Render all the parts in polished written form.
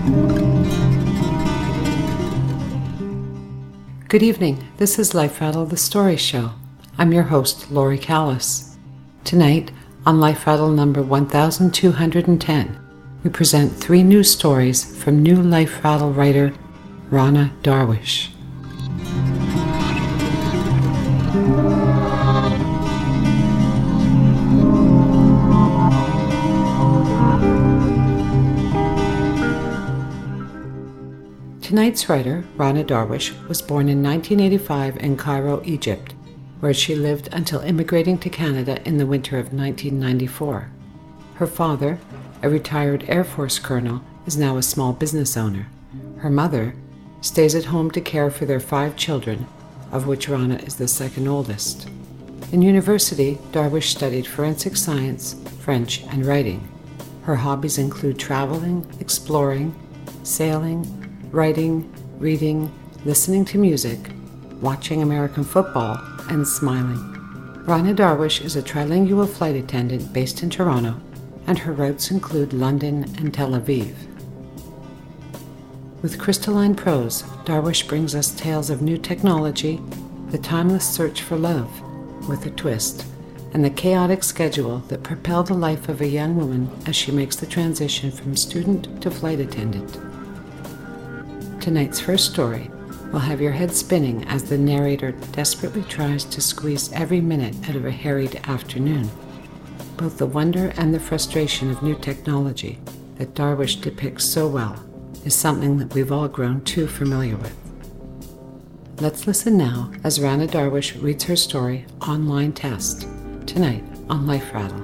Good evening. This is Life Rattle, the Story Show. I'm your host, Lori Callis. Tonight, on Life Rattle number 1210, we present 3 news stories from new Life Rattle writer Rana Darwish. Tonight's writer, Rana Darwish, was born in 1985 in Cairo, Egypt, where she lived until immigrating to Canada in the winter of 1994. Her father, a retired Air Force colonel, is now a small business owner. Her mother stays at home to care for their 5 children, of which Rana is the second oldest. In university, Darwish studied forensic science, French, and writing. Her hobbies include traveling, exploring, sailing, writing, reading, listening to music, watching American football, and smiling. Rana Darwish is a trilingual flight attendant based in Toronto, and her routes include London and Tel Aviv. With crystalline prose, Darwish brings us tales of new technology, the timeless search for love, with a twist, and the chaotic schedule that propelled the life of a young woman as she makes the transition from student to flight attendant. Tonight's first story will have your head spinning as the narrator desperately tries to squeeze every minute out of a harried afternoon. Both the wonder and the frustration of new technology that Darwish depicts so well is something that we've all grown too familiar with. Let's listen now as Rana Darwish reads her story, Online Test, tonight on Life Rattle.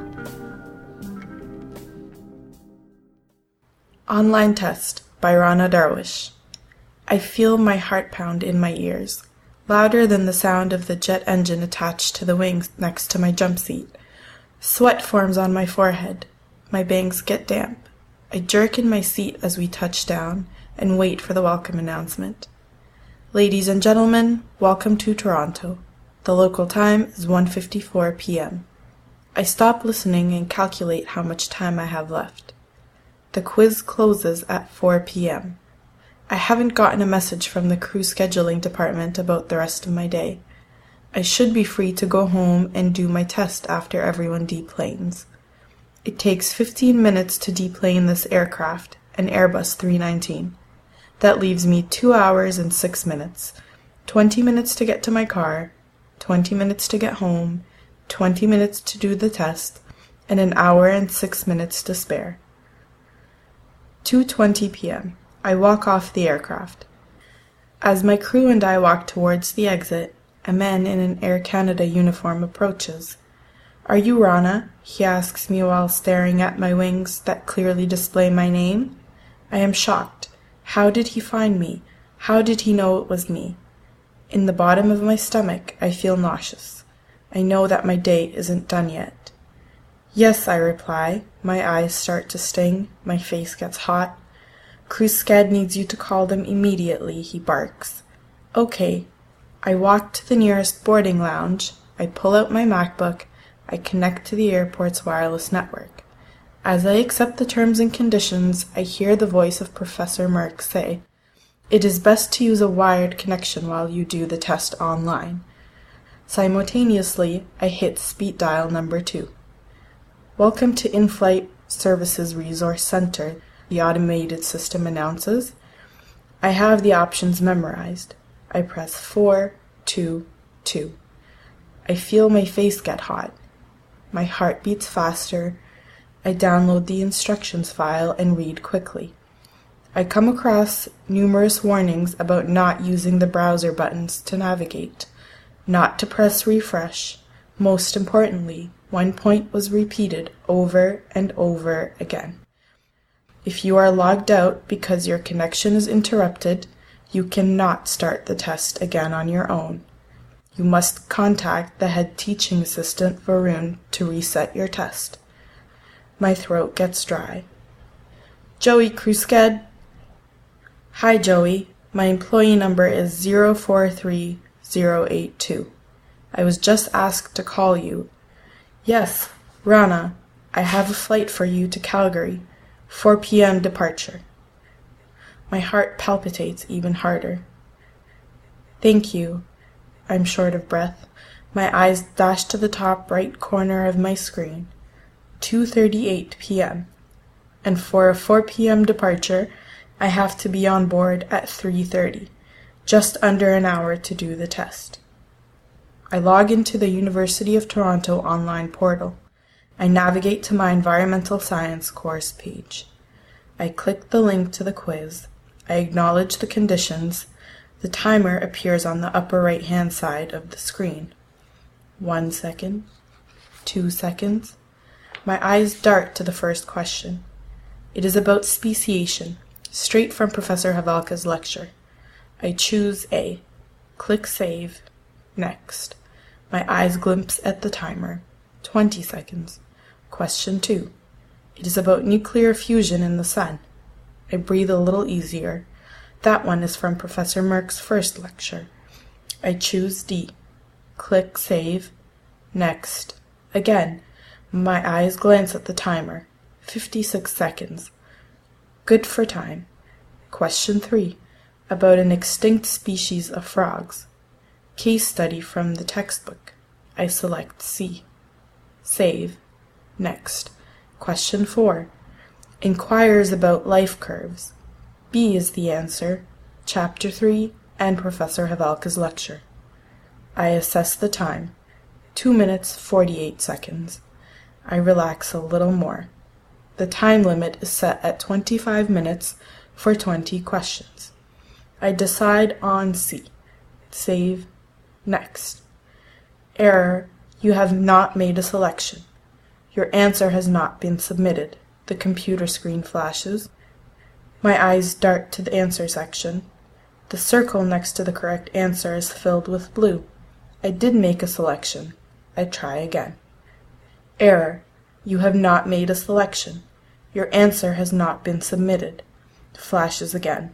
Online Test by Rana Darwish. I feel my heart pound in my ears, louder than the sound of the jet engine attached to the wings next to my jump seat. Sweat forms on my forehead. My bangs get damp. I jerk in my seat as we touch down and wait for the welcome announcement. Ladies and gentlemen, welcome to Toronto. The local time is 1:54 p.m. I stop listening and calculate how much time I have left. The quiz closes at 4 p.m. I haven't gotten a message from the crew scheduling department about the rest of my day. I should be free to go home and do my test after everyone deplanes. It takes 15 minutes to deplane this aircraft, an Airbus 319. That leaves me 2 hours and 6 minutes. 20 minutes to get to my car, 20 minutes to get home, 20 minutes to do the test, and an hour and 6 minutes to spare. 2:20 p.m. I walk off the aircraft. As my crew and I walk towards the exit, a man in an Air Canada uniform approaches. "Are you Rana?" he asks me while staring at my wings that clearly display my name. I am shocked. How did he find me? How did he know it was me? In the bottom of my stomach, I feel nauseous. I know that my day isn't done yet. "Yes," I reply. My eyes start to sting. My face gets hot. "Crew Scad needs you to call them immediately," he barks. "Okay." I walk to the nearest boarding lounge. I pull out my MacBook. I connect to the airport's wireless network. As I accept the terms and conditions, I hear the voice of Professor Merck say, "It is best to use a wired connection while you do the test online." Simultaneously, I hit speed dial number 2. "Welcome to In-Flight Services Resource Center," the automated system announces. I have the options memorized. I press 4, 2, 2. I feel my face get hot. My heart beats faster. I download the instructions file and read quickly. I come across numerous warnings about not using the browser buttons to navigate, not to press refresh. Most importantly, one point was repeated over and over again. If you are logged out because your connection is interrupted, you cannot start the test again on your own. You must contact the head teaching assistant, Varun, to reset your test. My throat gets dry. "Joey, Crew Scad." "Hi, Joey. My employee number is 043082. I was just asked to call you." "Yes, Rana. I have a flight for you to Calgary. 4 p.m. departure." My heart palpitates even harder. Thank you. I'm short of breath. My eyes dash to the top right corner of my screen. 2:38 p.m. And for a 4 p.m. departure, I have to be on board at 3:30, just under an hour to do the test. I log into the University of Toronto online portal. I navigate to my environmental science course page. I click the link to the quiz. I acknowledge the conditions. The timer appears on the upper right-hand side of the screen. 1 second, 2 seconds. My eyes dart to the first question. It is about speciation, straight from Professor Havelka's lecture. I choose A. Click Save. Next. My eyes glimpse at the timer. 20 seconds. Question 2. It is about nuclear fusion in the sun. I breathe a little easier. That one is from Professor Merck's first lecture. I choose D. Click Save. Next. Again, my eyes glance at the timer. 56 seconds. Good for time. Question 3. About an extinct species of frogs. Case study from the textbook. I select C. Save. Next. Question 4. Inquires about life curves. B is the answer. Chapter 3 and Professor Havelka's lecture. I assess the time. 2 minutes, 48 seconds. I relax a little more. The time limit is set at 25 minutes for 20 questions. I decide on C. Save. Next. Error. You have not made a selection. Your answer has not been submitted. The computer screen flashes. My eyes dart to the answer section. The circle next to the correct answer is filled with blue. I did make a selection. I try again. Error. You have not made a selection. Your answer has not been submitted. Flashes again.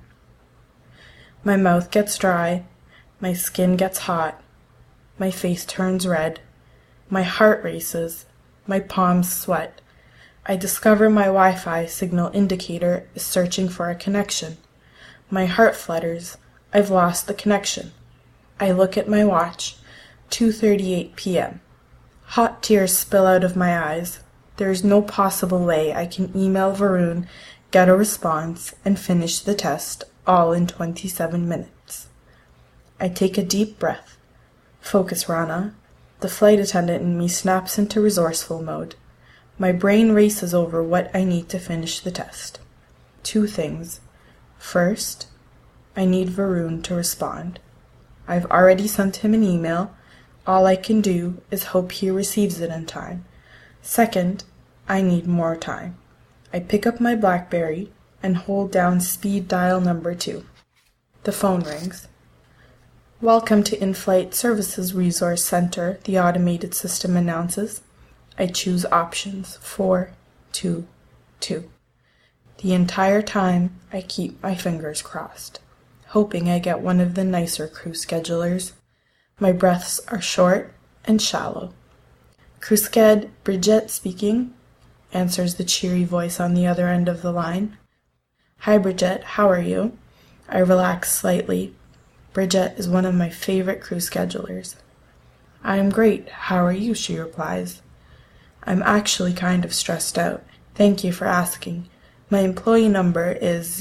My mouth gets dry. My skin gets hot. My face turns red. My heart races. My palms sweat. I discover my Wi-Fi signal indicator is searching for a connection. My heart flutters. I've lost the connection. I look at my watch. 2:38 p.m. Hot tears spill out of my eyes. There is no possible way I can email Varun, get a response, and finish the test all in 27 minutes. I take a deep breath. Focus, Rana. The flight attendant in me snaps into resourceful mode. My brain races over what I need to finish the test. 2 things. First, I need Varun to respond. I've already sent him an email. All I can do is hope he receives it in time. Second, I need more time. I pick up my BlackBerry and hold down speed dial number 2. The phone rings. Welcome to In-Flight Services Resource Center, the automated system announces. I choose options 4, 2, 2. The entire time, I keep my fingers crossed, hoping I get one of the nicer crew schedulers. My breaths are short and shallow. Crew Sched, Bridget speaking, answers the cheery voice on the other end of the line. Hi, Bridget, how are you? I relax slightly. Bridget is one of my favorite crew schedulers. I am great. How are you? She replies. I'm actually kind of stressed out. Thank you for asking. My employee number is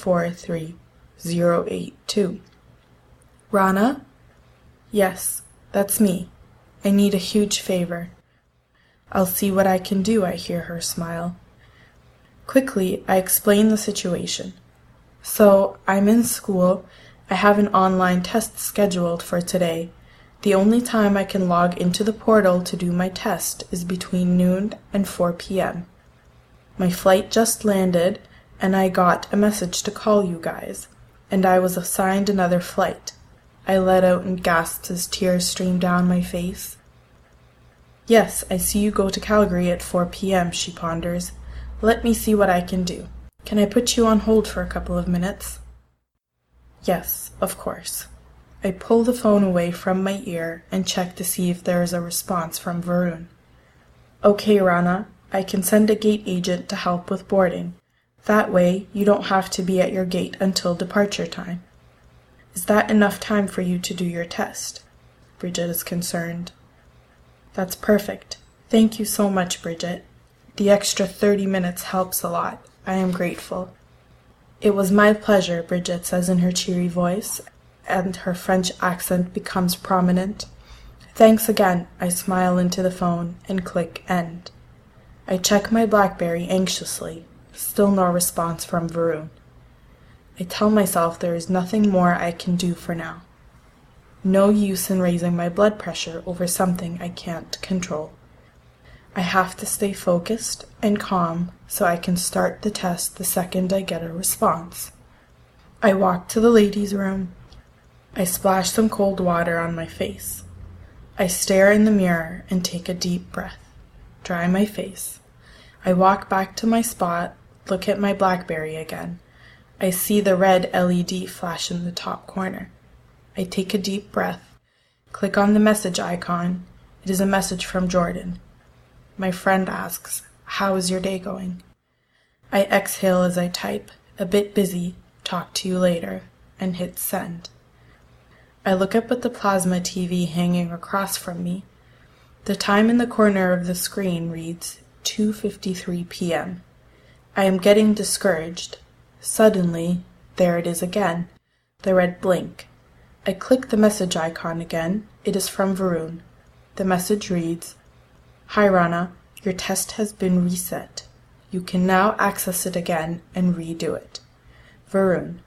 043082. Rana? Yes, that's me. I need a huge favor. I'll see what I can do, I hear her smile. Quickly, I explain the situation. So, I'm in school. I have an online test scheduled for today. The only time I can log into the portal to do my test is between noon and 4 p.m. My flight just landed, and I got a message to call you guys, and I was assigned another flight. I let out and gasped as tears streamed down my face. Yes, I see you go to Calgary at 4 p.m., she ponders. Let me see what I can do. Can I put you on hold for a couple of minutes? Yes, of course. I pull the phone away from my ear and check to see if there is a response from Varun. Okay, Rana, I can send a gate agent to help with boarding. That way, you don't have to be at your gate until departure time. Is that enough time for you to do your test? Bridget is concerned. That's perfect. Thank you so much, Bridget. The extra 30 minutes helps a lot. I am grateful. It was my pleasure, Bridget says in her cheery voice, and her French accent becomes prominent. Thanks again, I smile into the phone and click end. I check my BlackBerry anxiously. Still no response from Varun. I tell myself there is nothing more I can do for now. No use in raising my blood pressure over something I can't control. I have to stay focused and calm so I can start the test the second I get a response. I walk to the ladies' room. I splash some cold water on my face. I stare in the mirror and take a deep breath. Dry my face. I walk back to my spot, look at my BlackBerry again. I see the red LED flash in the top corner. I take a deep breath, click on the message icon. It is a message from Jordan. My friend asks, "How is your day going?" I exhale as I type, "A bit busy, talk to you later," and hit send. I look up at the plasma TV hanging across from me. The time in the corner of the screen reads 2:53 p.m. I am getting discouraged. Suddenly, there it is again, the red blink. I click the message icon again. It is from Varun. The message reads, "Hi Rana, your test has been reset. You can now access it again and redo it. Varun."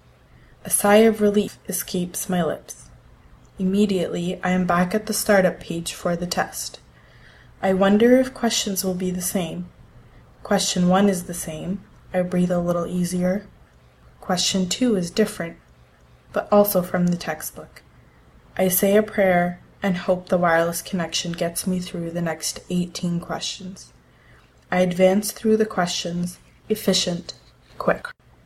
A sigh of relief escapes my lips. Immediately, I am back at the startup page for the test. I wonder if questions will be the same. Question 1 is the same. I breathe a little easier. Question 2 is different, but also from the textbook. I say a prayer and hope the wireless connection gets me through the next 18 questions. I advance through the questions, efficient, quick.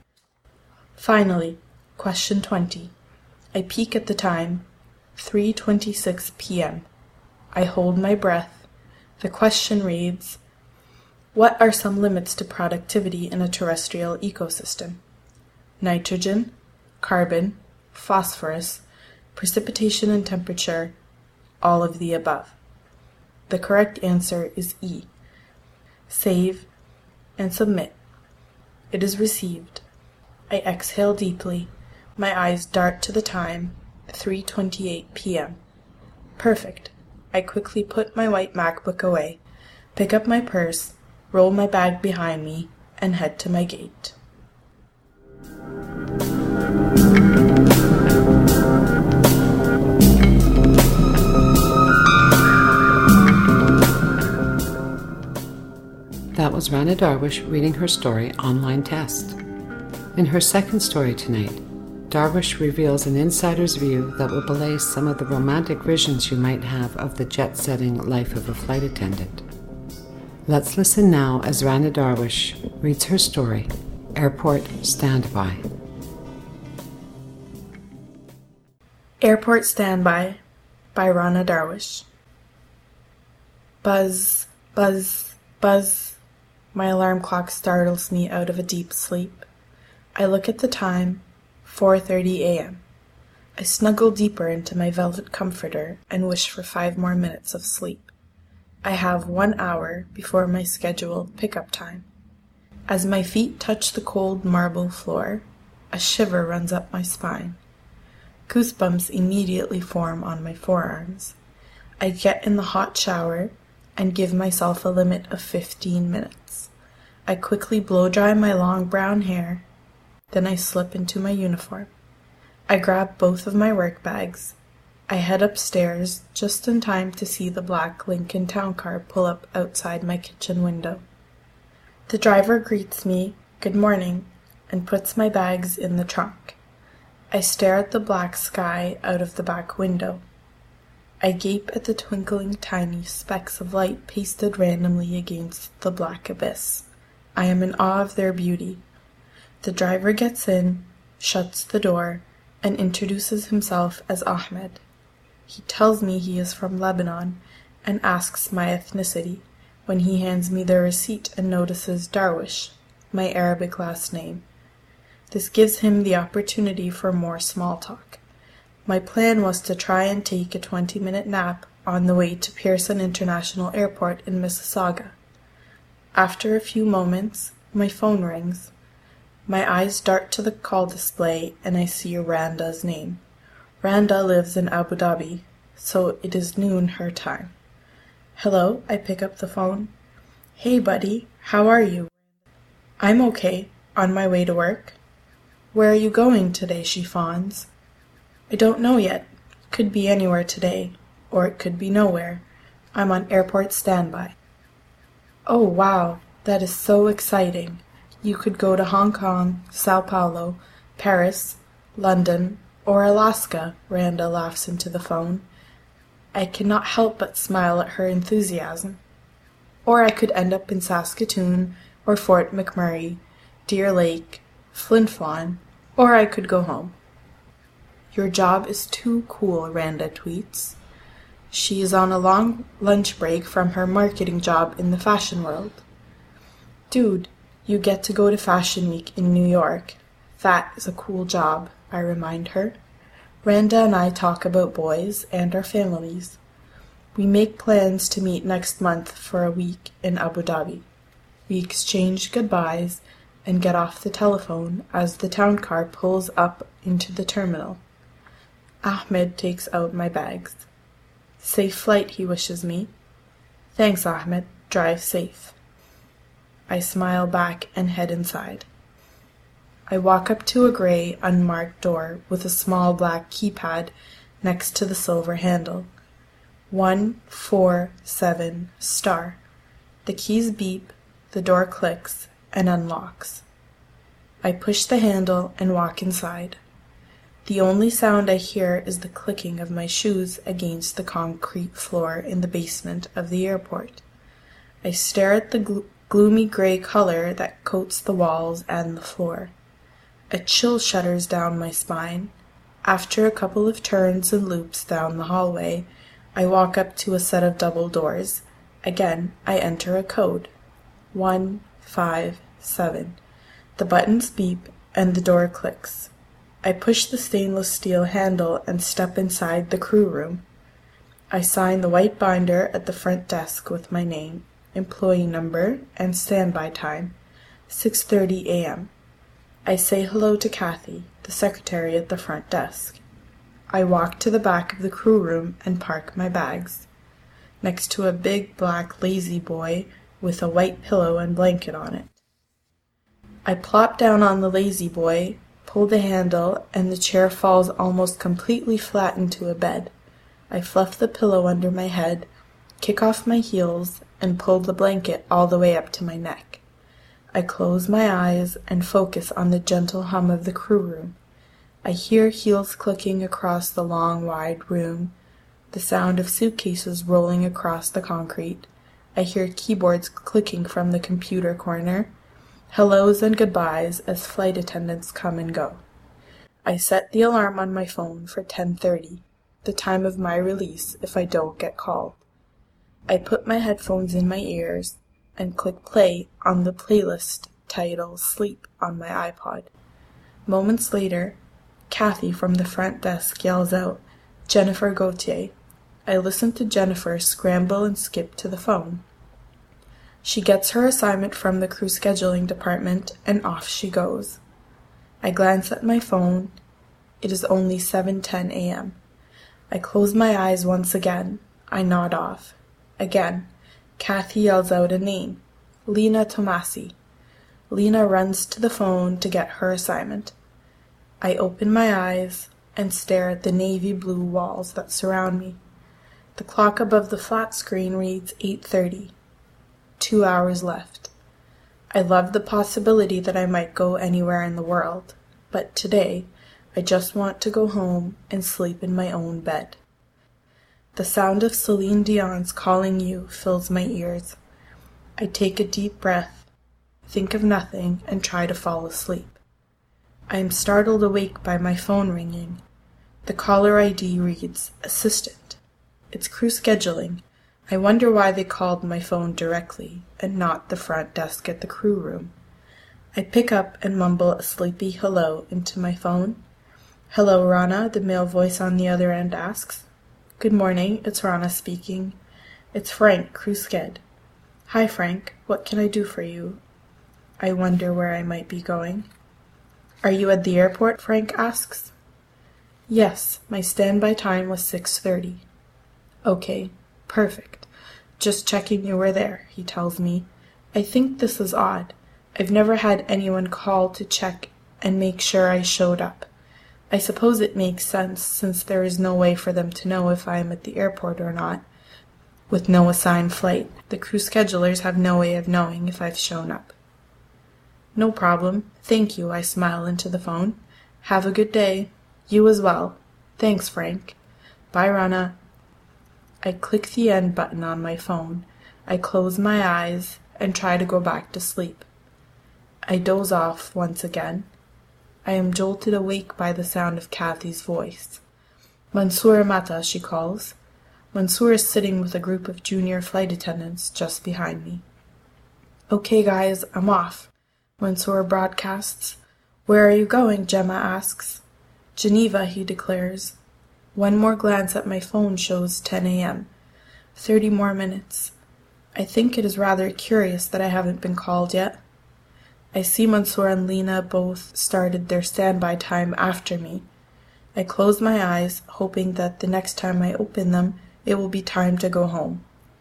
Finally, question 20. I peek at the time, 3:26 p.m. I hold my breath. The question reads, what are some limits to productivity in a terrestrial ecosystem? Nitrogen, carbon, phosphorus, precipitation and temperature, all of the above. The correct answer is E. Save and submit. It is received. I exhale deeply. My eyes dart to the time, 3:28 p.m. Perfect. I quickly put my white MacBook away, pick up my purse, roll my bag behind me, and head to my gate. That was Rana Darwish reading her story Online Test. In her second story tonight, Darwish reveals an insider's view that will belay some of the romantic visions you might have of the jet-setting life of a flight attendant. Let's listen now as Rana Darwish reads her story, Airport Standby. Airport Standby by Rana Darwish. Buzz, buzz, buzz. My alarm clock startles me out of a deep sleep. I look at the time, 4:30 a.m. I snuggle deeper into my velvet comforter and wish for 5 more minutes of sleep. I have 1 hour before my scheduled pickup time. As my feet touch the cold marble floor, a shiver runs up my spine. Goosebumps immediately form on my forearms. I get in the hot shower and give myself a limit of 15 minutes. I quickly blow dry my long brown hair, then I slip into my uniform. I grab both of my work bags. I head upstairs just in time to see the black Lincoln Town Car pull up outside my kitchen window. The driver greets me, "Good morning," and puts my bags in the trunk. I stare at the black sky out of the back window. I gape at the twinkling tiny specks of light pasted randomly against the black abyss. I am in awe of their beauty. The driver gets in, shuts the door, and introduces himself as Ahmed. He tells me he is from Lebanon and asks my ethnicity when he hands me the receipt and notices Darwish. my Arabic last name. This gives him the opportunity for more small talk. My plan was to try and take a 20-minute nap on the way to Pearson International Airport in Mississauga. After a few moments, my phone rings. My eyes dart to the call display and I see Randa's name. Randa lives in Abu Dhabi, so it is noon her time. Hello, I pick up the phone. Hey buddy, how are you? I'm okay, on my way to work. Where are you going today, she fawns. I don't know yet. Could be anywhere today, or it could be nowhere. I'm on airport standby. Oh wow, that is so exciting. You could go to Hong Kong, Sao Paulo, Paris, London, or Alaska, Randa laughs into the phone. I cannot help but smile at her enthusiasm. Or I could end up in Saskatoon, or Fort McMurray, Deer Lake, Flin Flon, or I could go home. Your job is too cool, Randa tweets. She is on a long lunch break from her marketing job in the fashion world. Dude, you get to go to Fashion Week in New York. That is a cool job, I remind her. Randa and I talk about boys and our families. We make plans to meet next month for a week in Abu Dhabi. We exchange goodbyes and get off the telephone as the town car pulls up into the terminal. Ahmed takes out my bags. Safe flight, he wishes me. Thanks, Ahmed. Drive safe. I smile back and head inside. I walk up to a gray, unmarked door with a small black keypad next to the silver handle. 147 star. The keys beep, the door clicks, and unlocks. I push the handle and walk inside. The only sound I hear is the clicking of my shoes against the concrete floor in the basement of the airport. I stare at the gloomy gray color that coats the walls and the floor. A chill shudders down my spine. After a couple of turns and loops down the hallway, I walk up to a set of double doors. Again, I enter a code. 157. The buttons beep and the door clicks. I push the stainless steel handle and step inside the crew room. I sign the white binder at the front desk with my name, employee number, and standby time, 6:30 a.m. I say hello to Kathy, the secretary at the front desk. I walk to the back of the crew room and park my bags, next to a big black lazy boy with a white pillow and blanket on it. I plop down on the lazy boy, pull the handle, and the chair falls almost completely flat into a bed. I fluff the pillow under my head, kick off my heels, and pull the blanket all the way up to my neck. I close my eyes and focus on the gentle hum of the crew room. I hear heels clicking across the long, wide room, the sound of suitcases rolling across the concrete. I hear keyboards clicking from the computer corner, hellos and goodbyes as flight attendants come and go. I set the alarm on my phone for 10:30, the time of my release if I don't get called. I put my headphones in my ears and click play on the playlist titled Sleep on my iPod. Moments later, Kathy from the front desk yells out, "Jennifer Gauthier." I listen to Jennifer scramble and skip to the phone. She gets her assignment from the crew scheduling department and off she goes. I glance at my phone. It is only 7:10 a.m. I close my eyes once again. I nod off. Again, Kathy yells out a name, Lena Tomasi. Lena runs to the phone to get her assignment. I open my eyes and stare at the navy blue walls that surround me. The clock above the flat screen reads 8:30. 2 hours left. I love the possibility that I might go anywhere in the world, but today I just want to go home and sleep in my own bed. The sound of Celine Dion's Calling You fills my ears. I take a deep breath, think of nothing, and try to fall asleep. I am startled awake by my phone ringing. The caller ID reads, "Assistant." It's crew scheduling. I wonder why they called my phone directly and not the front desk at the crew room. I pick up and mumble a sleepy hello into my phone. "Hello, Rana," the male voice on the other end asks. "Good morning, it's Rana speaking. It's Frank, Krusked." "Hi, Frank. What can I do for you?" I wonder where I might be going. "Are you at the airport?" Frank asks. "Yes, my standby time was 6:30. "Okay, perfect. Just checking you were there," he tells me. I think this is odd. I've never had anyone call to check and make sure I showed up. I suppose it makes sense since there is no way for them to know if I am at the airport or not. With no assigned flight, the crew schedulers have no way of knowing if I've shown up. "No problem. Thank you," I smile into the phone. "Have a good day." "You as well." "Thanks, Frank." "Bye, Rana." I click the end button on my phone. I close my eyes and try to go back to sleep. I doze off once again. I am jolted awake by the sound of Kathy's voice. "Mansoor Mata," she calls. Mansoor is sitting with a group of junior flight attendants just behind me. "Okay, guys, I'm off," Mansoor broadcasts. "Where are you going?" Gemma asks. "Geneva," he declares. One more glance at my phone shows 10 a.m. 30 more minutes. I think it is rather curious that I haven't been called yet. I see Mansoor and Lena both started their standby time after me. I close my eyes, hoping that the next time I open them, it will be time to go home.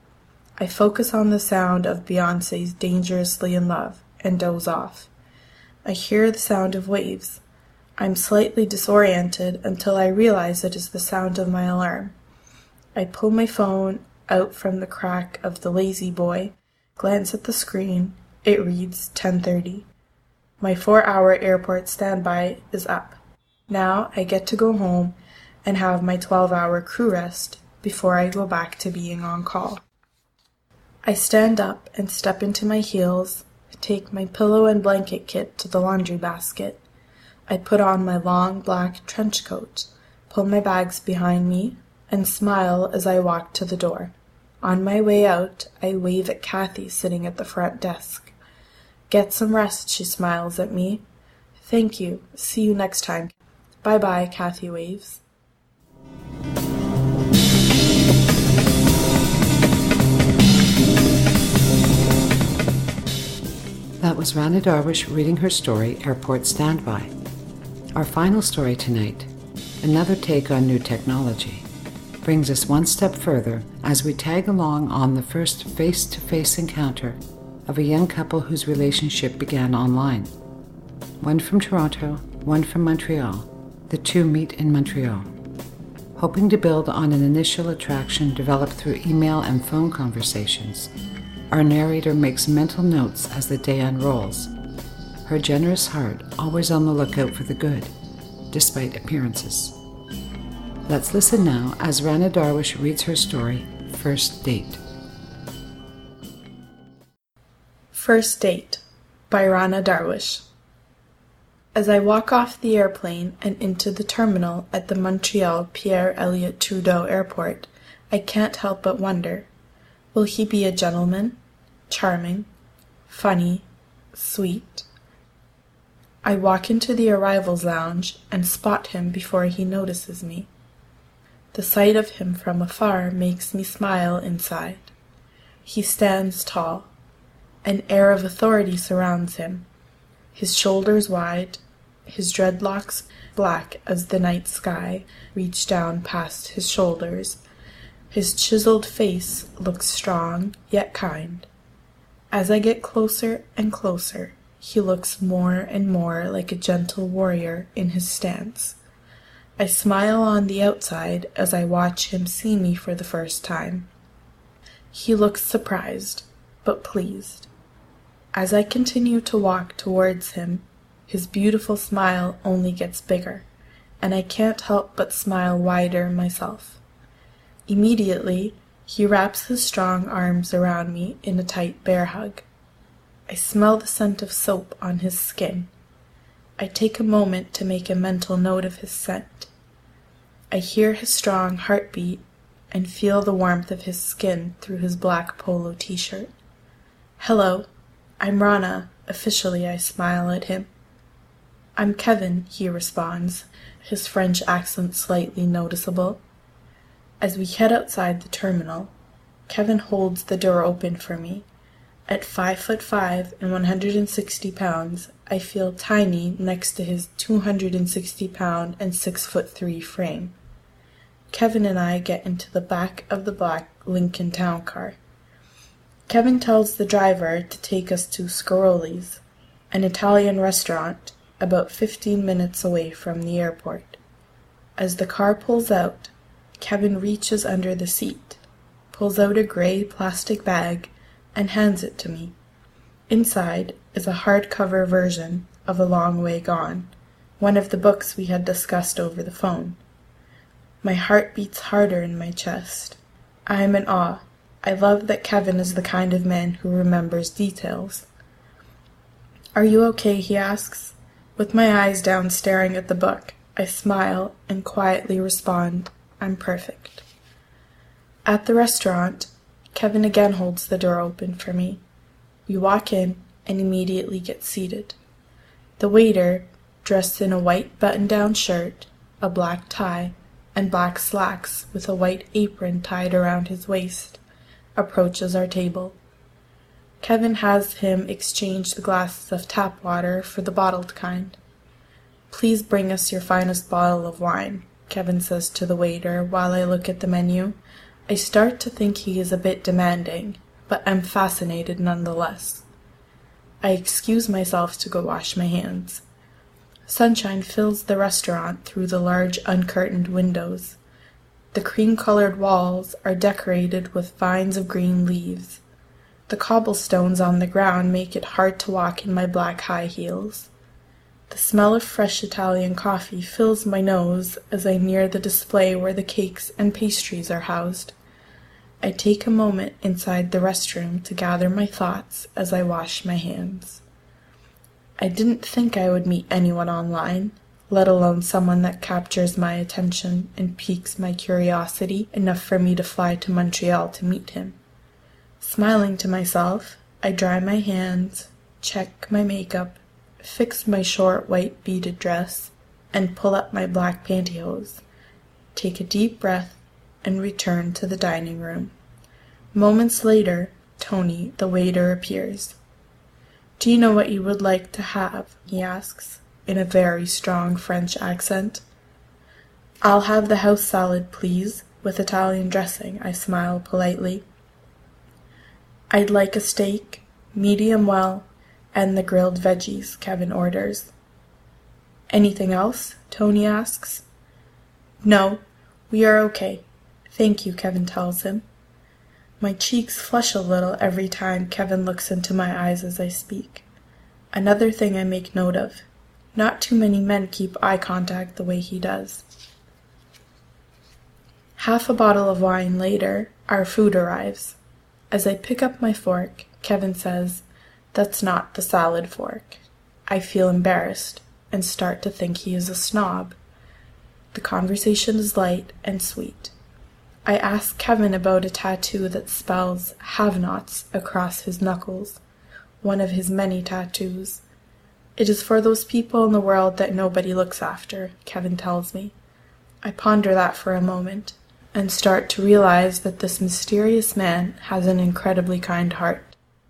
I focus on the sound of Beyoncé's "Dangerously in Love" and doze off. I hear the sound of waves. I'm slightly disoriented until I realize it is the sound of my alarm. I pull my phone out from the crack of the lazy boy, glance at the screen. It reads 10:30. My 4-hour airport standby is up. Now I get to go home and have my 12-hour crew rest before I go back to being on call. I stand up and step into my heels, take my pillow and blanket kit to the laundry basket. I put on my long black trench coat, pull my bags behind me, and smile as I walk to the door. On my way out, I wave at Kathy sitting at the front desk. "Get some rest," she smiles at me. "Thank you. See you next time." "Bye-bye," Kathy waves. That was Rana Darwish reading her story, Airport Standby. Our final story tonight, another take on new technology, brings us one step further as we tag along on the first face-to-face encounter of a young couple whose relationship began online. One from Toronto, one from Montreal. The two meet in Montreal. Hoping to build on an initial attraction developed through email and phone conversations, our narrator makes mental notes as the day unrolls. Her generous heart always on the lookout for the good, despite appearances. Let's listen now as Rana Darwish reads her story, First Date. First Date by Rana Darwish. As I walk off the airplane and into the terminal at the Montreal Pierre Elliott Trudeau Airport, I can't help but wonder, will he be a gentleman, charming, funny, sweet? I walk into the arrivals lounge and spot him before he notices me. The sight of him from afar makes me smile inside. He stands tall. An air of authority surrounds him. His shoulders wide, his dreadlocks black as the night sky reach down past his shoulders. His chiseled face looks strong yet kind. As I get closer and closer, he looks more and more like a gentle warrior in his stance. I smile on the outside as I watch him see me for the first time. He looks surprised, but pleased. As I continue to walk towards him, his beautiful smile only gets bigger, and I can't help but smile wider myself. Immediately, he wraps his strong arms around me in a tight bear hug. I smell the scent of soap on his skin. I take a moment to make a mental note of his scent. I hear his strong heartbeat and feel the warmth of his skin through his black polo t-shirt. "Hello, I'm Rana," Officially, I smile at him. "I'm Kevin," he responds, his French accent slightly noticeable. As we head outside the terminal, Kevin holds the door open for me. At 5'5" and 160 pounds, I feel tiny next to his 260-pound and 6'3" frame. Kevin and I get into the back of the black Lincoln Town Car. Kevin tells the driver to take us to Scaroli's, an Italian restaurant about 15 minutes away from the airport. As the car pulls out, Kevin reaches under the seat, pulls out a gray plastic bag, and hands it to me. Inside is a hardcover version of A Long Way Gone, one of the books we had discussed over the phone. My heart beats harder in my chest. I am in awe. I love that Kevin is the kind of man who remembers details. "Are you okay?" he asks. With my eyes down staring at the book, I smile and quietly respond, "I'm perfect." At the restaurant, Kevin again holds the door open for me. We walk in and immediately get seated. The waiter, dressed in a white button-down shirt, a black tie, and black slacks with a white apron tied around his waist, approaches our table. Kevin has him exchange the glasses of tap water for the bottled kind. "Please bring us your finest bottle of wine," Kevin says to the waiter while I look at the menu. I start to think he is a bit demanding, but I'm fascinated nonetheless. I excuse myself to go wash my hands. Sunshine fills the restaurant through the large uncurtained windows. The cream-colored walls are decorated with vines of green leaves. The cobblestones on the ground make it hard to walk in my black high heels. The smell of fresh Italian coffee fills my nose as I near the display where the cakes and pastries are housed. I take a moment inside the restroom to gather my thoughts as I wash my hands. I didn't think I would meet anyone online, let alone someone that captures my attention and piques my curiosity enough for me to fly to Montreal to meet him. Smiling to myself, I dry my hands, check my makeup, fix my short white beaded dress, and pull up my black pantyhose, take a deep breath, and return to the dining room. Moments later, Tony, the waiter, appears. "Do you know what you would like to have?" he asks, in a very strong French accent. "I'll have the house salad, please, with Italian dressing," I smile politely. "I'd like a steak, medium well, and the grilled veggies," Kevin orders. "Anything else?" Tony asks. "No, we are okay. Thank you," Kevin tells him. My cheeks flush a little every time Kevin looks into my eyes as I speak. Another thing I make note of: not too many men keep eye contact the way he does. Half a bottle of wine later, our food arrives. As I pick up my fork, Kevin says, "That's not the salad fork." I feel embarrassed and start to think he is a snob. The conversation is light and sweet. I ask Kevin about a tattoo that spells "have-nots" across his knuckles, one of his many tattoos. "It is for those people in the world that nobody looks after," Kevin tells me. I ponder that for a moment and start to realize that this mysterious man has an incredibly kind heart.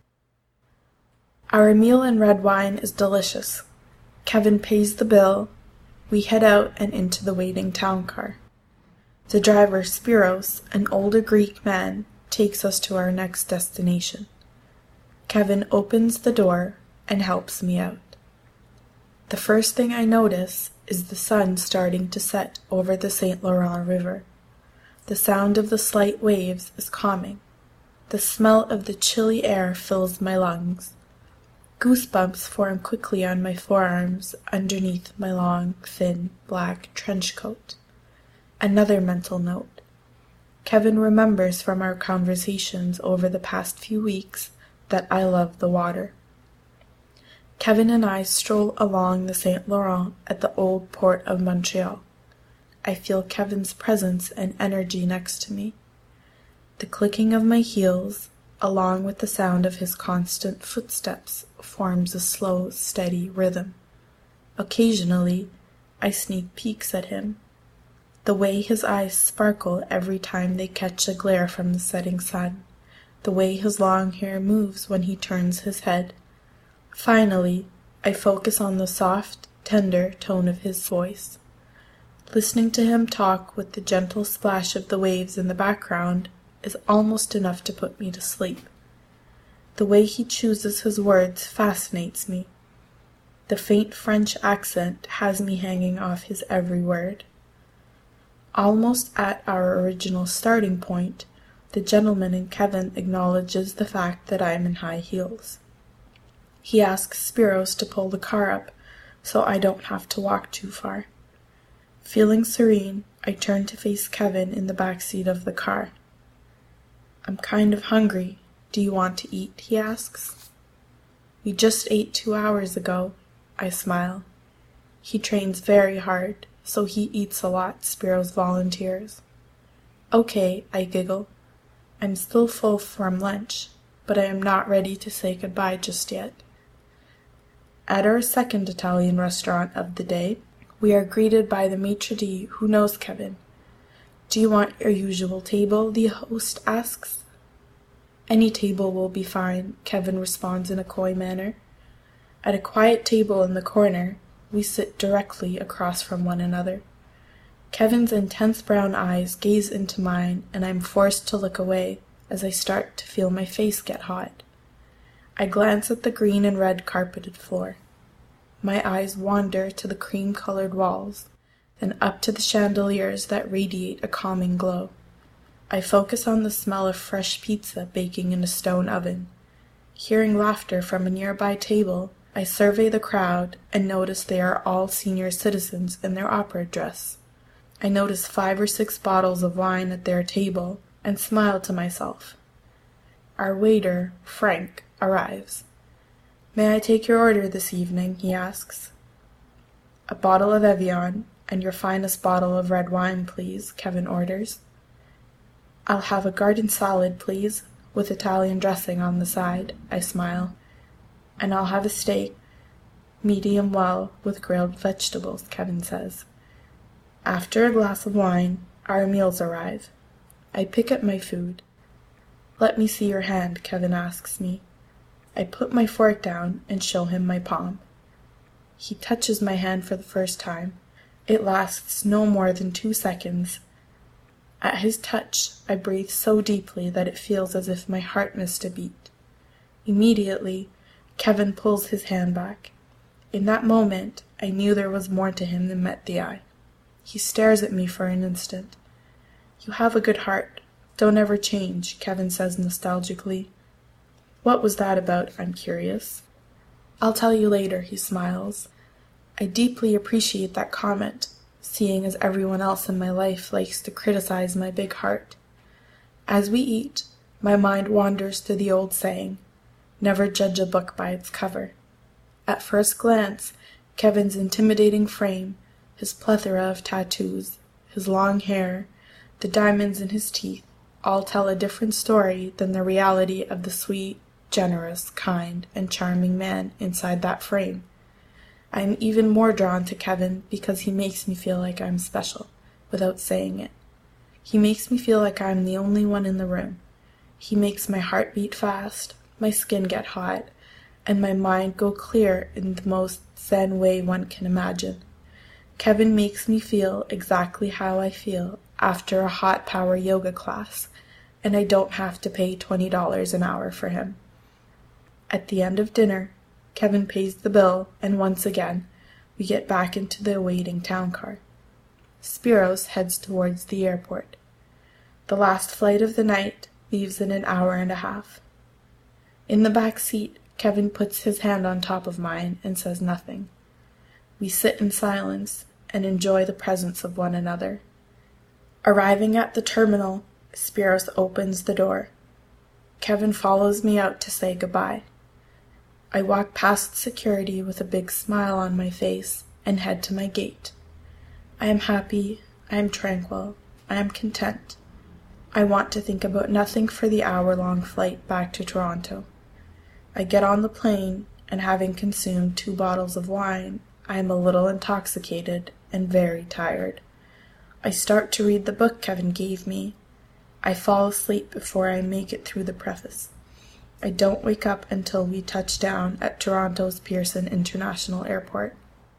Our meal and red wine is delicious. Kevin pays the bill. We head out and into the waiting town car. The driver, Spiros, an older Greek man, takes us to our next destination. Kevin opens the door and helps me out. The first thing I notice is the sun starting to set over the St. Laurent River. The sound of the slight waves is calming. The smell of the chilly air fills my lungs. Goosebumps form quickly on my forearms underneath my long, thin, black trench coat. Another mental note. Kevin remembers from our conversations over the past few weeks that I love the water. Kevin and I stroll along the St. Laurent at the old port of Montreal. I feel Kevin's presence and energy next to me. The clicking of my heels, along with the sound of his constant footsteps, forms a slow, steady rhythm. Occasionally, I sneak peeks at him. The way his eyes sparkle every time they catch a glare from the setting sun, the way his long hair moves when he turns his head. Finally, I focus on the soft, tender tone of his voice. Listening to him talk with the gentle splash of the waves in the background is almost enough to put me to sleep. The way he chooses his words fascinates me. The faint French accent has me hanging off his every word. Almost at our original starting point, the gentleman in Kevin acknowledges the fact that I am in high heels. He asks Spiros to pull the car up so I don't have to walk too far. Feeling serene, I turn to face Kevin in the back seat of the car. "I'm kind of hungry. Do you want to eat?" he asks. "We just ate 2 hours ago," I smile. "He trains very hard, so he eats a lot," Spiros volunteers. "Okay," I giggle. I'm still full from lunch, but I am not ready to say goodbye just yet. At our second Italian restaurant of the day, we are greeted by the maitre d' who knows Kevin. "Do you want your usual table?" the host asks. "Any table will be fine," Kevin responds in a coy manner. At a quiet table in the corner, we sit directly across from one another. Kevin's intense brown eyes gaze into mine, and I'm forced to look away as I start to feel my face get hot. I glance at the green and red carpeted floor. My eyes wander to the cream-colored walls, then up to the chandeliers that radiate a calming glow. I focus on the smell of fresh pizza baking in a stone oven. Hearing laughter from a nearby table, I survey the crowd and notice they are all senior citizens in their opera dress. I notice 5 or 6 bottles of wine at their table and smile to myself. Our waiter, Frank, arrives. "May I take your order this evening?" he asks. "A bottle of Evian and your finest bottle of red wine, please," Kevin orders. "I'll have a garden salad, please, with Italian dressing on the side," I smile. "And I'll have a steak, medium well, with grilled vegetables," Kevin says. After a glass of wine, our meals arrive. I pick up my food. "Let me see your hand," Kevin asks me. I put my fork down and show him my palm. He touches my hand for the first time. It lasts no more than 2 seconds. At his touch, I breathe so deeply that it feels as if my heart missed a beat. Immediately, Kevin pulls his hand back. In that moment, I knew there was more to him than met the eye. He stares at me for an instant. "You have a good heart. Don't ever change," Kevin says nostalgically. "What was that about?" I'm curious. "I'll tell you later," he smiles. I deeply appreciate that comment, seeing as everyone else in my life likes to criticize my big heart. As we eat, my mind wanders to the old saying, "Never judge a book by its cover." At first glance, Kevin's intimidating frame, his plethora of tattoos, his long hair, the diamonds in his teeth, all tell a different story than the reality of the sweet, generous, kind, and charming man inside that frame. I am even more drawn to Kevin because he makes me feel like I'm special, without saying it. He makes me feel like I'm the only one in the room. He makes my heart beat fast, my skin get hot, and my mind go clear in the most zen way one can imagine. Kevin makes me feel exactly how I feel after a hot power yoga class, and I don't have to pay $20 an hour for him. At the end of dinner, Kevin pays the bill, and once again, we get back into the awaiting town car. Spiros heads towards the airport. The last flight of the night leaves in an hour and a half. In the back seat, Kevin puts his hand on top of mine and says nothing. We sit in silence and enjoy the presence of one another. Arriving at the terminal, Spiros opens the door. Kevin follows me out to say goodbye. I walk past security with a big smile on my face and head to my gate. I am happy, I am tranquil, I am content. I want to think about nothing for the hour-long flight back to Toronto. I get on the plane, and having consumed 2 bottles of wine, I am a little intoxicated and very tired. I start to read the book Kevin gave me. I fall asleep before I make it through the preface. I don't wake up until we touch down at Toronto's Pearson International Airport.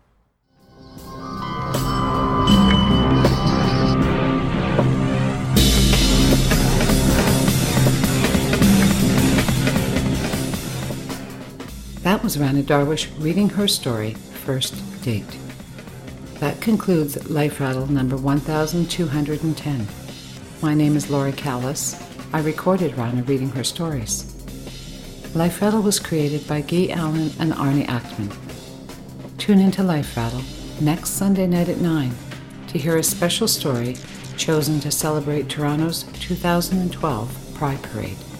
That was Rana Darwish reading her story, First Date. That concludes Life Rattle number 1210. My name is Laurie Callis. I recorded Rana reading her stories. Life Rattle was created by Guy Allen and Arnie Ackman. Tune into Life Rattle next Sunday night at 9 to hear a special story chosen to celebrate Toronto's 2012 Pride Parade.